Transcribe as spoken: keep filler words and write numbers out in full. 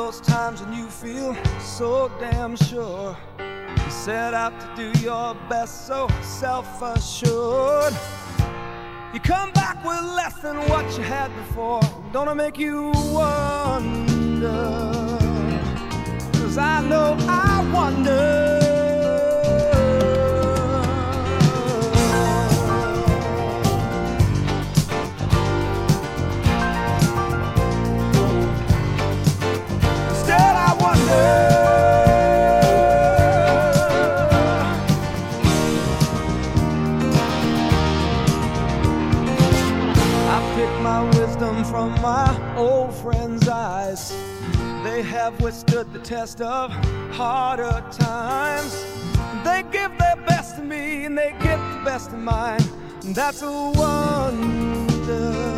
those times when you feel so damn sure. You set out to do your best, so self-assured. You come back with less than what you had before. Gonna make you wonder, 'cause I know I wonder. From my old friends' eyes, they have withstood the test of harder times. They give their best to me and they get the best of mine, and that's a wonder.